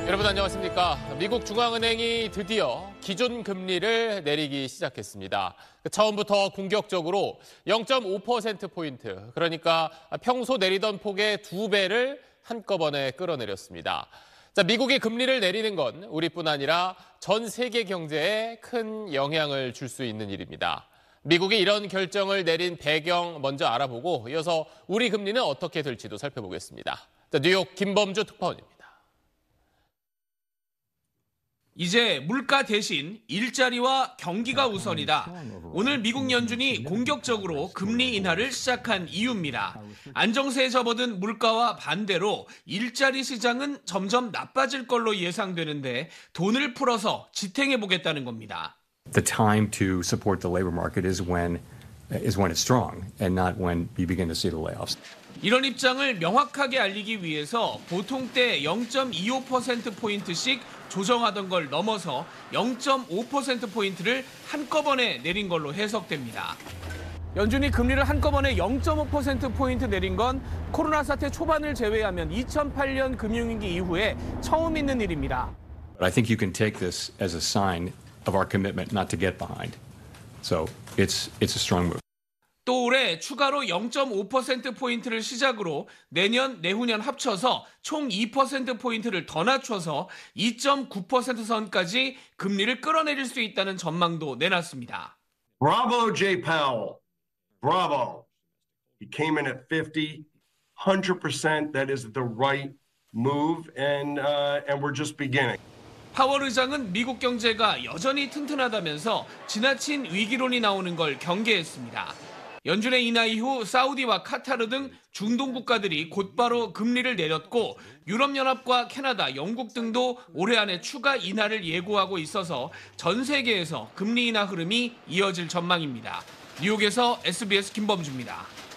여러분 안녕하십니까. 미국 중앙은행이 드디어 기준금리를 내리기 시작했습니다. 처음부터 공격적으로 0.5%포인트, 그러니까 평소 내리던 폭의 2배를 한꺼번에 끌어내렸습니다. 미국이 금리를 내리는 건 우리뿐 아니라 전 세계 경제에 큰 영향을 줄 수 있는 일입니다. 미국이 이런 결정을 내린 배경 먼저 알아보고 이어서 우리 금리는 어떻게 될지도 살펴보겠습니다. 뉴욕 김범주 특파원입니다. 이제 물가 대신 일자리와 경기가 우선이다. 오늘 미국 연준이 공격적으로 금리 인하를 시작한 이유입니다. 안정세에 접어든 물가와 반대로 일자리 시장은 점점 나빠질 걸로 예상되는데 돈을 풀어서 지탱해 보겠다는 겁니다. The time to support the labor market is when it's strong and not when you begin to see the layoffs. 이런 입장을 명확하게 알리기 위해서 보통 때 0.25%포인트씩 조정하던 걸 넘어서 0.5%포인트를 한꺼번에 내린 걸로 해석됩니다. 연준이 금리를 한꺼번에 0.5%포인트 내린 건 코로나 사태 초반을 제외하면 2008년 금융위기 이후에 처음 있는 일입니다. But I think you can take this as a sign of our commitment not to get behind. So it's a strong move. 또 올해 추가로 0.5%포인트를 시작으로 내년, 내후년 합쳐서 총 2%포인트를 더 낮춰서 2.9% 선까지 금리를 끌어내릴 수 있다는 전망도 내놨습니다. Bravo, Jay Powell. Bravo. He came in at 50, 100%. That is the right move, and we're just beginning. 파월 의장은 미국 경제가 여전히 튼튼하다면서 지나친 위기론이 나오는 걸 경계했습니다. 연준의 인하 이후 사우디와 카타르 등 중동 국가들이 곧바로 금리를 내렸고 유럽연합과 캐나다, 영국 등도 올해 안에 추가 인하를 예고하고 있어서 전 세계에서 금리 인하 흐름이 이어질 전망입니다. 뉴욕에서 SBS 김범주입니다.